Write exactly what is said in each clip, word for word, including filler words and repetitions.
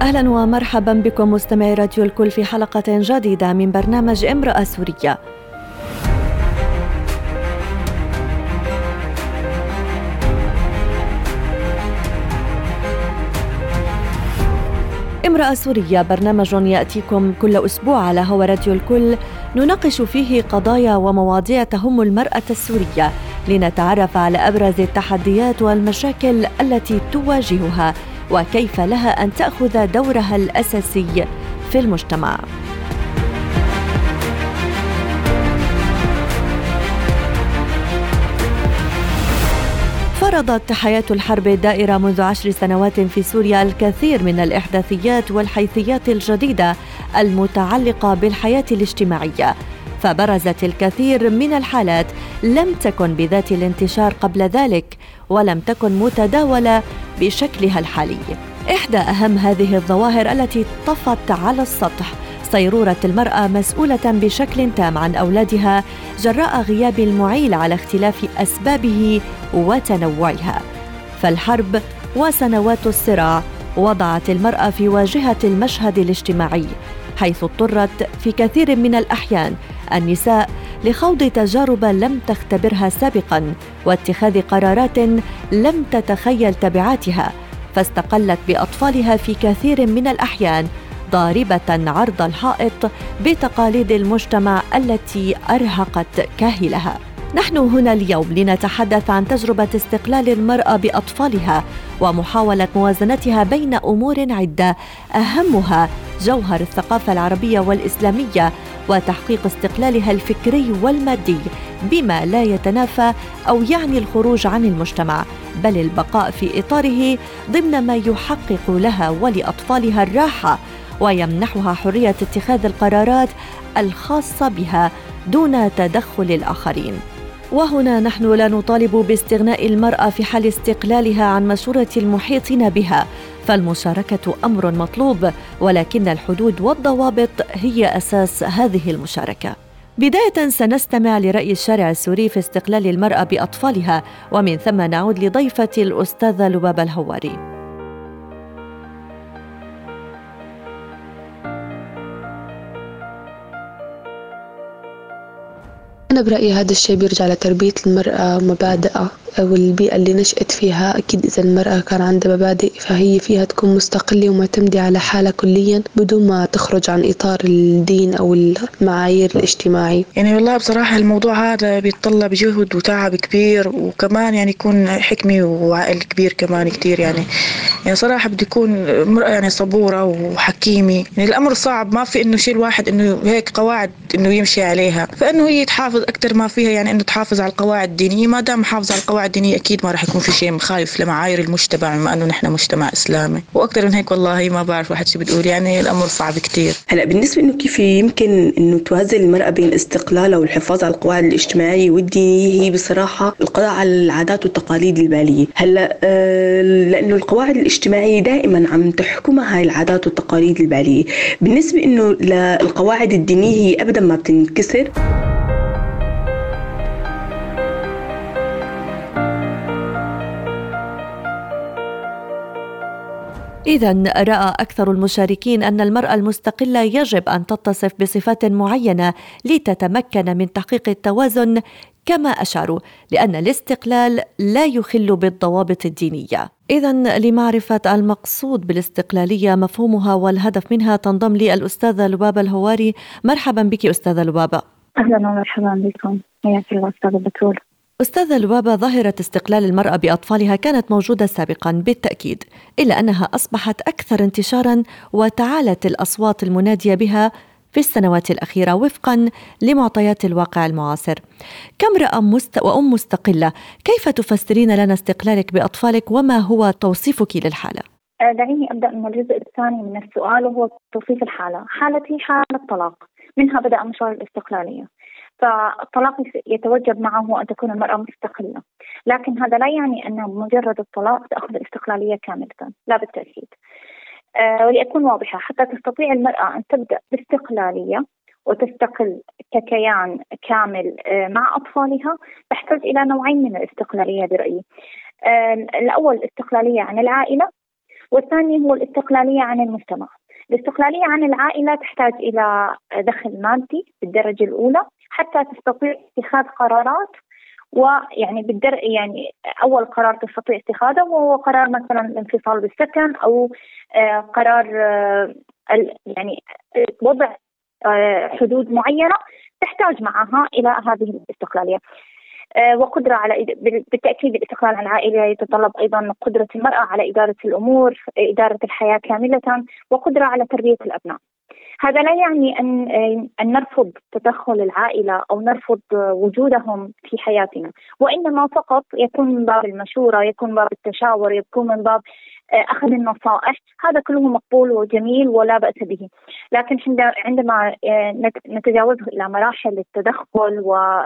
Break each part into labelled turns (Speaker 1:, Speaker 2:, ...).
Speaker 1: أهلا ومرحبا بكم مستمعي راديو الكل في حلقة جديدة من برنامج امرأة سورية. امرأة سورية برنامج يأتيكم كل أسبوع على هوا راديو الكل، نناقش فيه قضايا ومواضيع تهم المرأة السورية لنتعرف على أبرز التحديات والمشاكل التي تواجهها وكيف لها أن تأخذ دورها الأساسي في المجتمع. فرضت حياة الحرب الدائرة منذ عشر سنوات في سوريا الكثير من الإحداثيات والحيثيات الجديدة المتعلقة بالحياة الاجتماعية، فبرزت الكثير من الحالات لم تكن بذات الانتشار قبل ذلك ولم تكن متداولة بشكلها الحالي. إحدى أهم هذه الظواهر التي طفت على السطح صيرورة المرأة مسؤولة بشكل تام عن أولادها جراء غياب المعيل على اختلاف أسبابه وتنوعها. فالحرب وسنوات الصراع وضعت المرأة في واجهة المشهد الاجتماعي، حيث اضطرت في كثير من الأحيان النساء لخوض تجارب لم تختبرها سابقاً واتخاذ قرارات لم تتخيل تبعاتها، فاستقلت بأطفالها في كثير من الأحيان ضاربة عرض الحائط بتقاليد المجتمع التي أرهقت كاهلها. نحن هنا اليوم لنتحدث عن تجربة استقلال المرأة بأطفالها ومحاولة موازنتها بين أمور عدة أهمها جوهر الثقافة العربية والإسلامية وتحقيق استقلالها الفكري والمادي بما لا يتنافى أو يعني الخروج عن المجتمع، بل البقاء في إطاره ضمن ما يحقق لها ولأطفالها الراحة ويمنحها حرية اتخاذ القرارات الخاصة بها دون تدخل الآخرين. وهنا نحن لا نطالب باستغناء المرأة في حال استقلالها عن مشورة المحيطين بها، فالمشاركة أمر مطلوب، ولكن الحدود والضوابط هي أساس هذه المشاركة. بداية سنستمع لرأي الشارع السوري في استقلال المرأة بأطفالها، ومن ثم نعود لضيفة الأستاذة لبابة الهواري.
Speaker 2: أنا برأيي هذا الشيء بيرجع لتربية المرأة ومبادئها والبيئة اللي نشأت فيها. أكيد إذا المرأة كان عندها مبادئ فهي فيها تكون مستقلة ومعتمدة على حالها كليا بدون ما تخرج عن إطار الدين أو المعايير الاجتماعية.
Speaker 3: يعني والله بصراحة الموضوع هذا بيتطلب جهد وتعب كبير، وكمان يعني يكون حكمة وعقل كبير كمان كتير. يعني يعني صراحة بدي يكون امرأة يعني صبورة وحكيمة. يعني الأمر صعب، ما في إنه شيء الواحد إنه هيك قواعد إنه يمشي عليها، فإنه هي تحافظ أكتر ما فيها، يعني إنه تحافظ على القواعد الدينية. ما دام محافظة على القواعد الدينية أكيد ما راح يكون في شيء مخالف لمعايير المجتمع، بما إنه نحن مجتمع إسلامي. وأكتر من هيك والله ما بعرف واحد شو بتقول، يعني الأمر صعب كتير.
Speaker 4: هلا بالنسبة إنه كيف يمكن إنه توازن المرأة بين استقلالها والحفاظ على القواعد الاجتماعية والدينية، هي بصراحة القضاء على العادات والتقاليد البالية. هلا آه لأنه القواعد الاجتماعية دائما عم تحكمها هاي العادات والتقاليد البالية. بالنسبة إنه للقواعد الدينية هي أبدا ما بتنكسر.
Speaker 1: إذن رأى أكثر المشاركين أن المرأة المستقلة يجب أن تتصف بصفات معينة لتتمكن من تحقيق التوازن، كما أشاروا لأن الاستقلال لا يخل بالضوابط الدينية. إذن لمعرفة المقصود بالاستقلالية مفهومها والهدف منها تنضم لي الأستاذة لبابة الهواري. مرحبا بك أستاذة لبابة.
Speaker 5: أهلا ومرحبا بكم. حياك الله أستاذة بتول.
Speaker 1: أستاذة لبابة، ظاهرة استقلال المرأة بأطفالها كانت موجودة سابقا بالتأكيد، إلا أنها أصبحت أكثر انتشارا وتعالت الأصوات المنادية بها في السنوات الأخيرة وفقا لمعطيات الواقع المعاصر. كامرأة مست... وأم مستقلة، كيف تفسرين لنا استقلالك بأطفالك وما هو توصيفك للحالة؟
Speaker 5: دعيني أبدأ من الجزء الثاني من السؤال، وهو توصيف الحالة. حالتي حالة طلاق، منها بدأ مشوار الاستقلالية. فالطلاق يتوجب معه أن تكون المرأة مستقلة، لكن هذا لا يعني أن مجرد الطلاق تأخذ الاستقلالية كاملة، لا بالتأكيد. أه ولأكون واضحة، حتى تستطيع المرأة أن تبدأ باستقلالية وتستقل ككيان كامل أه مع أطفالها، تحتاج إلى نوعين من الاستقلالية برأيي. أه الأول استقلالية عن العائلة، والثاني هو الاستقلالية عن المجتمع. الاستقلالية عن العائلة تحتاج إلى دخل مادي بالدرجة الأولى حتى تستطيع اتخاذ قرارات، ويعني بالدر يعني أول قرار تستطيع اتخاذه وهو قرار مثلا الانفصال بالسكن أو آه قرار آه يعني وضع آه حدود معينة تحتاج معها إلى هذه الاستقلالية. آه وقدرة على بالتأكيد الاستقلال عن العائلة يتطلب أيضا قدرة المرأة على إدارة الأمور، إدارة الحياة كاملة، وقدرة على تربية الأبناء. هذا لا يعني أن أن نرفض تدخل العائلة أو نرفض وجودهم في حياتنا، وإنما فقط يكون من باب المشورة، يكون من باب التشاور، يكون من باب أخذ النصائح. هذا كله مقبول وجميل ولا بأس به، لكن عندما نتجاوزه إلى مراحل التدخل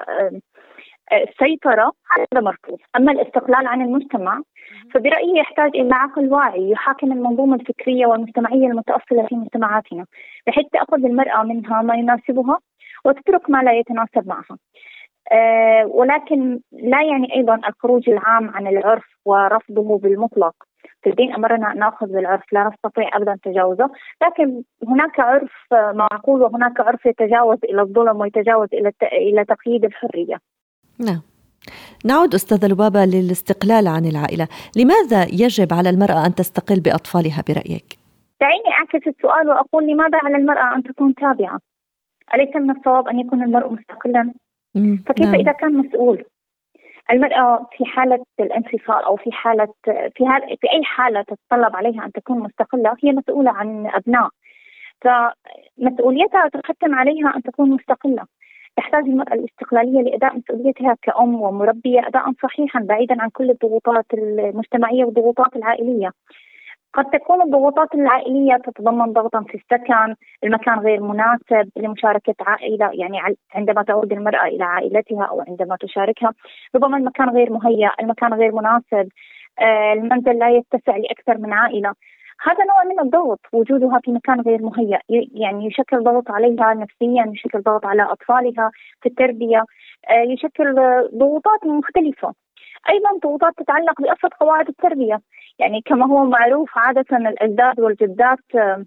Speaker 5: والسيطرة هذا مرفوض. أما الاستقلال عن المجتمع فبرأيي يحتاج إلى عقل واعي يحاكم المنظومة الفكرية والمجتمعية المتأصلة في مجتمعاتنا، بحيث تأخذ المرأة منها ما يناسبها وتترك ما لا يتناسب معها. أه ولكن لا يعني أيضا الخروج العام عن العرف ورفضه بالمطلق. في الدين أمرنا أن نأخذ بالعرف، لا نستطيع أبدا تجاوزه، لكن هناك عرف معقول وهناك عرف يتجاوز إلى الظلم ويتجاوز إلى إلى تقييد الحرية.
Speaker 1: نعم. نعود أستاذة لبابة للاستقلال عن العائلة. لماذا يجب على المرأة أن تستقل بأطفالها برأيك؟
Speaker 5: دعيني أعكس السؤال وأقول لماذا على المرأة أن تكون تابعة؟ أليس من الصواب أن يكون المرء مستقلا؟ فكيف نعم. إذا كان مسؤول؟ المرأة في حالة الانفصال أو في حالة في, في أي حالة تتطلب عليها أن تكون مستقلة هي مسؤولة عن أبناء، فمسؤوليتها تختم عليها أن تكون مستقلة. تحتاج المرأة الاستقلالية لأداء مسؤوليتها كأم ومربية أداء صحيحا بعيدا عن كل الضغوطات المجتمعية والضغوطات العائلية. قد تكون الضغوطات العائلية تتضمن ضغطا في السكن، المكان غير مناسب لمشاركة عائلة، يعني عندما تعود المرأة إلى عائلتها أو عندما تشاركها ربما المكان غير مهيأ، المكان غير مناسب، المنزل لا يتسع لأكثر من عائلة. هذا نوع من الضغط، وجودها في مكان غير مهيأ يعني يشكل ضغط عليها نفسيا، يشكل ضغط على أطفالها في التربية، يشكل ضغوطات مختلفة. أيضا ضغوطات تتعلق بأبسط قواعد التربية، يعني كما هو معروف عادة الأجداد والجدات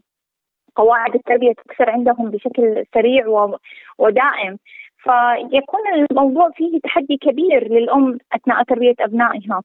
Speaker 5: قواعد التربية تكسر عندهم بشكل سريع ودائم، فيكون الموضوع فيه تحدي كبير للأم أثناء تربية أبنائها.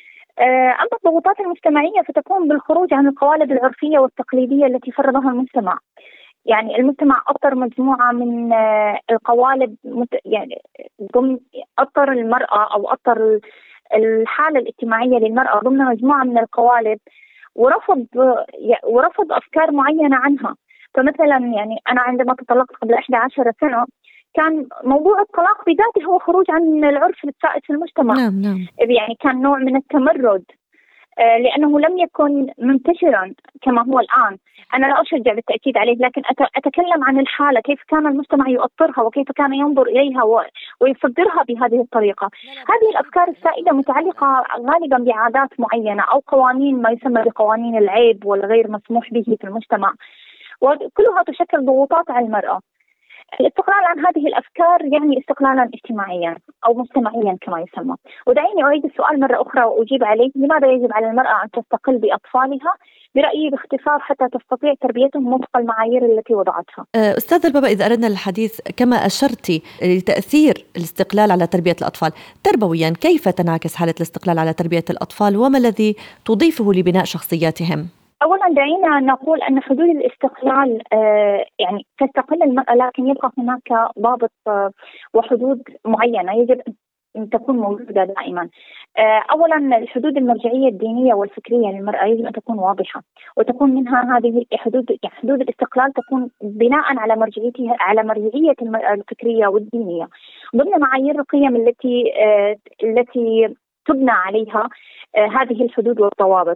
Speaker 5: أما الضغوطات المجتمعية فتكون بالخروج عن القوالب العرفية والتقليدية التي فرضها المجتمع. يعني المجتمع أطر مجموعة من القوالب، يعني ضمن أطر المرأة أو أطر الحالة الاجتماعية للمرأة ضمن مجموعة من القوالب، ورفض ورفض أفكار معينة عنها. فمثلا يعني أنا عندما تطلقت قبل إحدى عشرة سنة كان موضوع الطلاق بذاته هو خروج عن العرف السائد في المجتمع.
Speaker 1: نعم نعم.
Speaker 5: يعني كان نوع من التمرد لأنه لم يكن منتشرا كما هو الآن. أنا لا أشجع بالتأكيد عليه، لكن أتكلم عن الحالة، كيف كان المجتمع يؤطرها وكيف كان ينظر إليها ويصدرها بهذه الطريقة. هذه الأفكار السائدة متعلقة غالبا بعادات معينة أو قوانين، ما يسمى بقوانين العيب والغير مسموح به في المجتمع، وكلها تشكل ضغوطات على المرأة. الاستقلال عن هذه الأفكار يعني استقلالا اجتماعيا أو مجتمعيا كما يسمى. ودعيني أعيد السؤال مرة أخرى وأجيب عليه. لماذا يجب على المرأة أن تستقل بأطفالها؟ برأيي باختصار حتى تستطيع تربيتهم وفق المعايير التي وضعتها.
Speaker 1: أستاذة لبابة، إذا أردنا الحديث كما أشرتي لتأثير الاستقلال على تربية الأطفال تربويا، كيف تنعكس حالة الاستقلال على تربية الأطفال وما الذي تضيفه لبناء شخصياتهم؟
Speaker 5: أولا دعينا نقول أن حدود الاستقلال آه يعني تستقل المرأة، لكن يبقى هناك ضابط آه وحدود معينة يجب أن تكون موجودة دائما. آه أولا الحدود المرجعية الدينية والفكرية للمرأة يجب أن تكون واضحة، وتكون منها هذه حدود يعني حدود الاستقلال تكون بناء على مرجعيتها على مرجعية المرأة الفكرية والدينية ضمن معايير القيم التي آه التي تبنى عليها آه هذه الحدود والضوابط.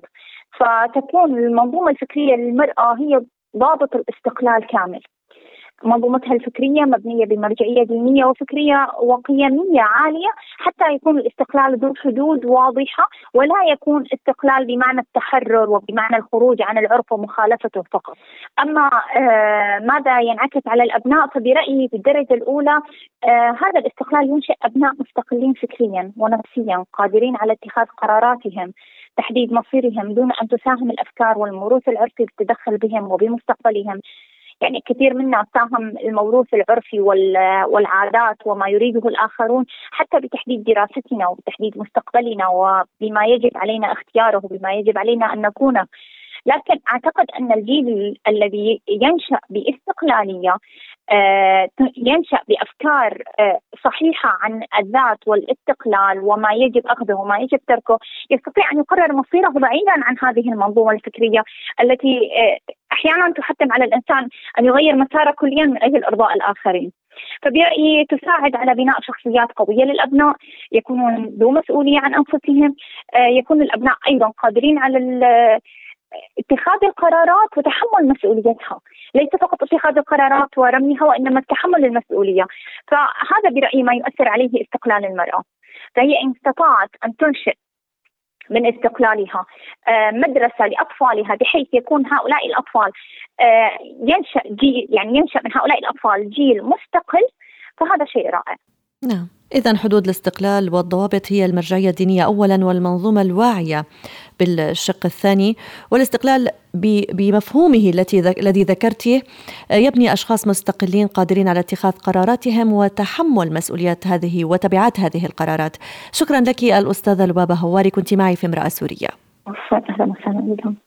Speaker 5: فتكون المنظومة الفكرية للمرأة هي ضابط الاستقلال كامل. منظومتها الفكرية مبنية بمرجعية دينية وفكرية وقيمية عالية حتى يكون الاستقلال ذو حدود واضحة، ولا يكون استقلال بمعنى التحرر وبمعنى الخروج عن العرف ومخالفته فقط. أما آه ماذا ينعكس على الأبناء؟ فبرأيي بالدرجة الأولى آه هذا الاستقلال ينشئ أبناء مستقلين فكريا ونفسيا، قادرين على اتخاذ قراراتهم، تحديد مصيرهم دون أن تساهم الأفكار والموروث العرفي بالتدخل بهم وبمستقبلهم. يعني كثير منا ساهم الموروث العرفي والعادات وما يريده الآخرون حتى بتحديد دراستنا وبتحديد مستقبلنا وبما يجب علينا اختياره وبما يجب علينا أن نكونه. لكن أعتقد أن الجيل الذي ينشأ باستقلالية ينشأ بأفكار صحيحة عن الذات والاستقلال وما يجب أخذه وما يجب تركه، يستطيع أن يقرر مصيره بعيدا عن هذه المنظومة الفكرية التي أحيانا تحتم على الإنسان أن يغير مساره كليا من أجل إرضاء الآخرين. فبرأيي تساعد على بناء شخصيات قوية للأبناء، يكونون ذو مسؤولية عن أنفسهم، يكون الأبناء أيضا قادرين على اتخاذ القرارات وتحمل مسؤوليتها، ليس فقط اتخاذ القرارات ورميها وإنما تحمل المسؤولية. فهذا برأيي ما يؤثر عليه استقلال المرأة. فهي إن استطاعت أن تنشئ من استقلالها مدرسة لأطفالها بحيث يكون هؤلاء الأطفال ينشأ جيل، يعني ينشأ من هؤلاء الأطفال جيل مستقل، فهذا شيء رائع.
Speaker 1: نعم، إذن حدود الاستقلال والضوابط هي المرجعية الدينية أولا والمنظومة الواعية بالشق الثاني، والاستقلال بمفهومه الذي ذكرته يبني أشخاص مستقلين قادرين على اتخاذ قراراتهم وتحمل مسؤوليات هذه وتبعات هذه القرارات. شكرا لك الأستاذة لبابة هواري، كنت معي في امرأة سورية.
Speaker 5: أهلا وسهلا بكم.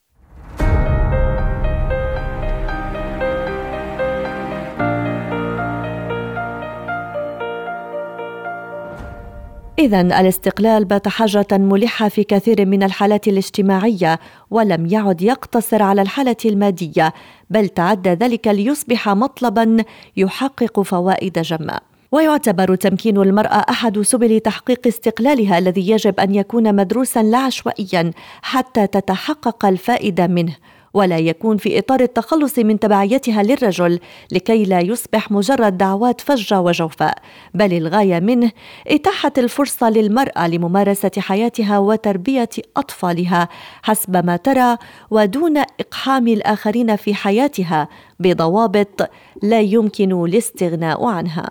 Speaker 1: إذن الاستقلال بات حاجة ملحة في كثير من الحالات الاجتماعية، ولم يعد يقتصر على الحالة المادية، بل تعدى ذلك ليصبح مطلبا يحقق فوائد جمة. ويعتبر تمكين المرأة أحد سبل تحقيق استقلالها الذي يجب أن يكون مدروسا لا عشوائيا حتى تتحقق الفائدة منه، ولا يكون في إطار التخلص من تبعيتها للرجل لكي لا يصبح مجرد دعوات فجة وجوفاء، بل الغاية منه إتاحة الفرصة للمرأة لممارسة حياتها وتربية أطفالها حسب ما ترى ودون إقحام الآخرين في حياتها بضوابط لا يمكن الاستغناء عنها.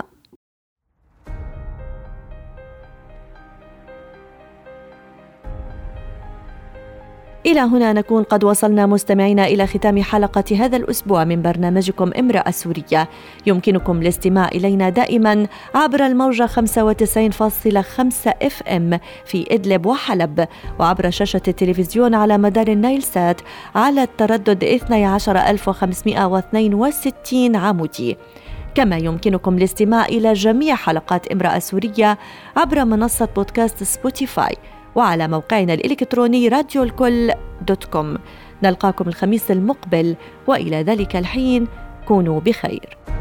Speaker 1: إلى هنا نكون قد وصلنا مستمعينا إلى ختام حلقة هذا الأسبوع من برنامجكم امرأة سورية. يمكنكم الاستماع إلينا دائما عبر الموجة خمسة وتسعين فاصلة خمسة اف ام في إدلب وحلب، وعبر شاشة التلفزيون على مدار النايل سات على التردد اثني عشر ألف وخمسمائة واثنين وستين عمودي. كما يمكنكم الاستماع إلى جميع حلقات امرأة سورية عبر منصة بودكاست سبوتيفاي وعلى موقعنا الإلكتروني راديو الكل دوت كوم. نلقاكم الخميس المقبل، وإلى ذلك الحين كونوا بخير.